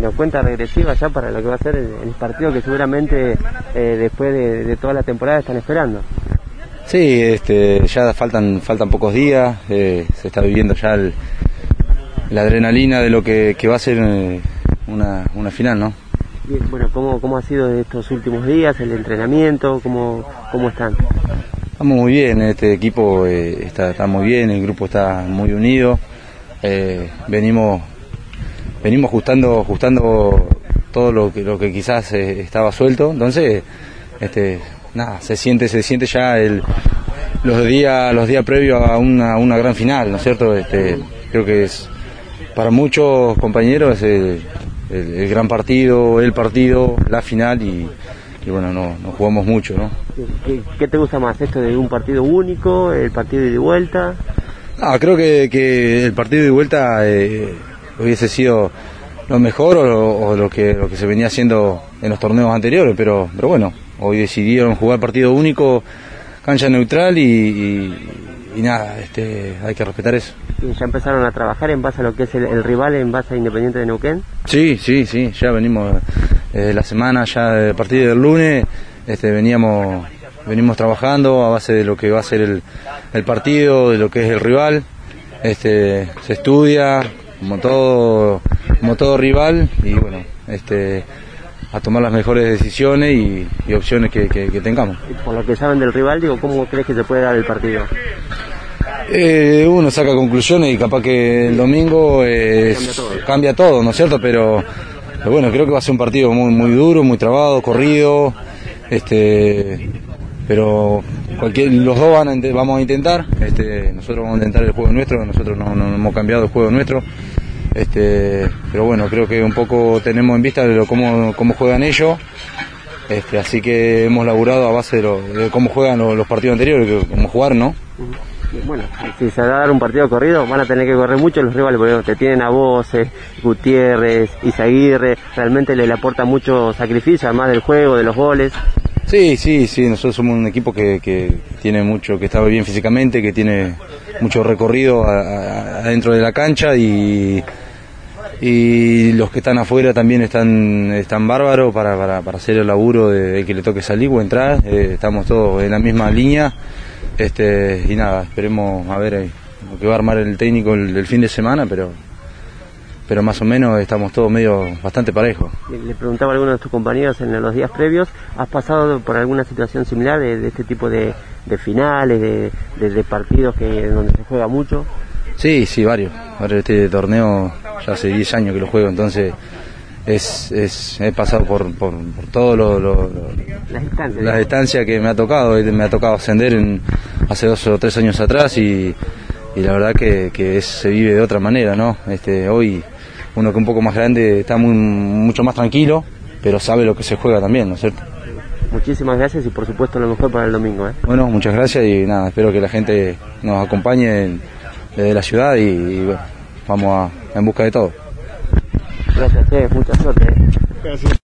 Bueno, cuenta regresiva ya para lo que va a ser el partido que seguramente después de toda la temporada están esperando. Sí, ya faltan pocos días, se está viviendo ya la adrenalina de lo que va a ser una final, ¿no? Bien, bueno, ¿cómo ha sido estos últimos días, el entrenamiento, cómo están? Estamos muy bien, este equipo está muy bien, el grupo está muy unido, venimos ajustando todo lo que quizás estaba suelto, entonces nada, se siente ya los días previos a una gran final, ¿no es cierto? Creo que es para muchos compañeros el gran partido, la final y bueno, nos jugamos mucho, ¿no? ¿Qué te gusta más, esto de un partido único, el partido de vuelta? Creo que el partido de vuelta hubiese sido lo mejor o lo que se venía haciendo en los torneos anteriores, pero bueno, hoy decidieron jugar partido único, cancha neutral y nada, hay que respetar eso. ¿Y ya empezaron a trabajar en base a lo que es el rival, en base a Independiente de Neuquén? Sí, ya venimos la semana, ya a partir del lunes venimos trabajando a base de lo que va a ser el partido, de lo que es el rival, se estudia como todo rival y bueno, a tomar las mejores decisiones y opciones que tengamos. Por lo que saben del rival, ¿cómo crees que se puede dar el partido? Uno saca conclusiones y capaz que el domingo cambia todo, ¿no es cierto? Pero bueno, creo que va a ser un partido muy duro, muy trabado, corrido, pero los dos vamos a intentar, nosotros vamos a intentar el juego nuestro, nosotros no hemos cambiado el juego nuestro, pero bueno, creo que un poco tenemos en vista de cómo juegan ellos, así que hemos laburado a base de cómo juegan los partidos anteriores, cómo jugar, ¿no? Bueno, si se va a dar un partido corrido, van a tener que correr mucho los rivales, porque te tienen a vos, Gutiérrez, Izaguirre, realmente le aporta mucho sacrificio, además del juego, de los goles. Sí, nosotros somos un equipo que tiene mucho, que está bien físicamente, que tiene mucho recorrido adentro de la cancha y los que están afuera también están bárbaros para hacer el laburo de que le toque salir o entrar, estamos todos en la misma línea. Y nada, esperemos a ver lo que va a armar el técnico el fin de semana, pero más o menos estamos todos bastante parejos. Le preguntaba a alguno de tus compañeros en los días previos, ¿has pasado por alguna situación similar de este tipo de finales, de partidos donde se juega mucho? Sí, varios. Este torneo ya hace 10 años que lo juego, entonces he pasado por todas las distancias que me ha tocado ascender hace 2 o 3 años atrás y la verdad que se vive de otra manera, ¿no? Hoy uno que un poco más grande está mucho más tranquilo, pero sabe lo que se juega también, ¿no es cierto? Muchísimas gracias y por supuesto lo mejor para el domingo, ¿eh? Bueno, muchas gracias y nada, espero que la gente nos acompañe desde la ciudad y bueno, vamos en busca de todo. Gracias, mucha suerte. Gracias.